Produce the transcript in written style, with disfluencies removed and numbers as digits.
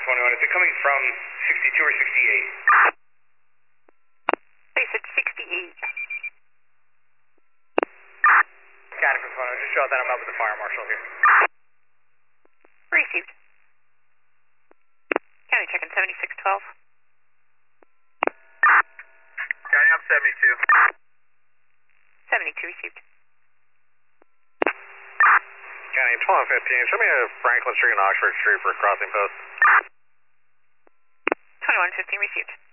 21. Is it coming from 62 or 68? They said 68. Got it from 21. Just show that I'm up with the fire marshal here. Received. County checking 7612. County, I'm 72. 72 received. County 1215, show me a Franklin Street and Oxford Street for a crossing post. 2115 received.